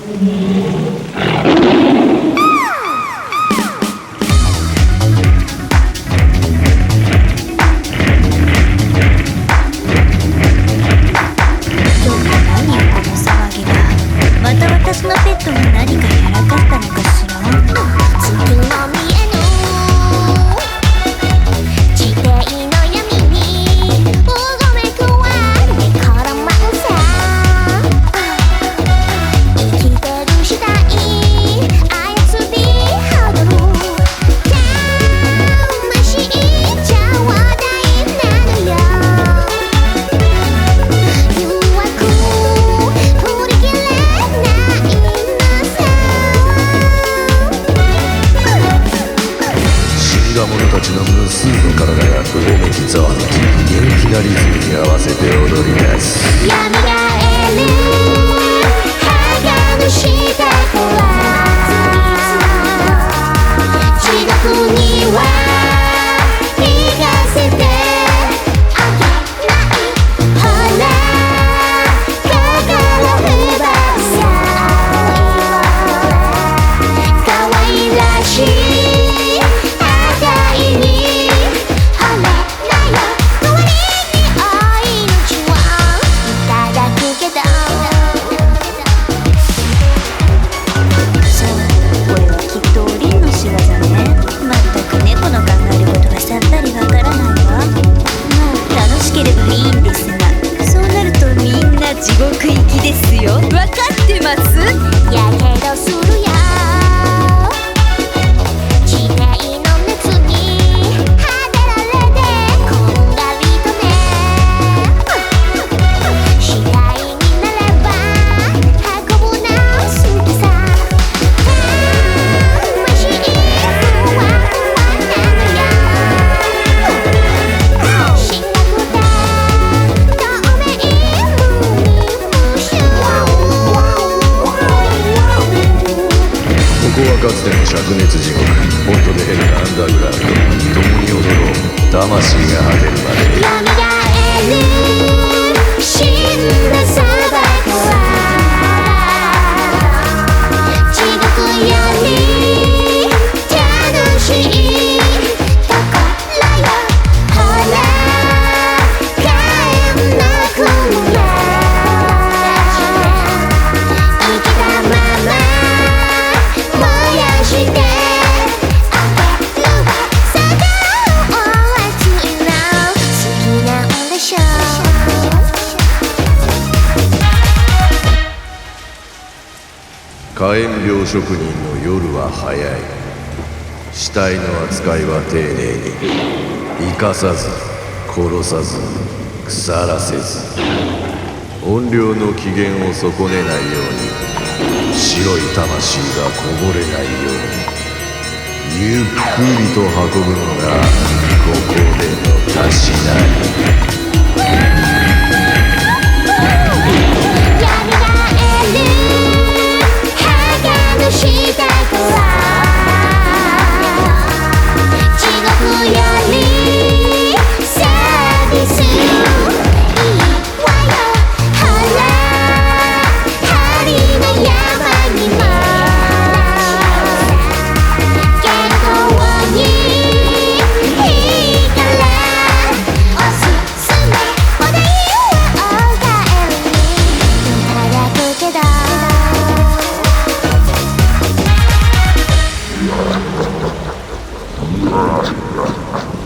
たちの無数の体が不動にざわめき、元気なリズムに合わせて踊り出す。 蘇る歯がしたから地獄には行かせてあげないほら心奪うさ可愛らしい赤いにほれなよ代わりにお命はいただくけどそうこれはきっとおりんの仕業ね。まったく猫の考えることがさっぱりわからないわ。まあ楽しければいいんですが、そうなるとみんな地獄行きですよ。わかってます？やけどするよ地底の熱にはねられてこんがりとね次第になれば運ぶの好きさ魂ふわふわなのよしなくて透明無無臭ここはかつての灼熱地獄、ホットでヘルなアンダーグラウンド、共に踊ろう、魂が果てるまで。 蘇る死んだ砂漠は地獄より楽しいところよ。ほら帰んなくれ生きたまま燃やしてあげるわ。さだを熱いの好きなんでしょ火炎病職人の夜は早い。死体の扱いは丁寧に、生かさず殺さず腐らせず、怨霊の機嫌を損ねないように、白い魂がこぼれないように、ゆっくりと運ぶのがここでのたしなみ。 したから地獄よりサービスいいわよ。ほら針の山にも健康にいいからおすすめお題はお帰りにいただくけどああ。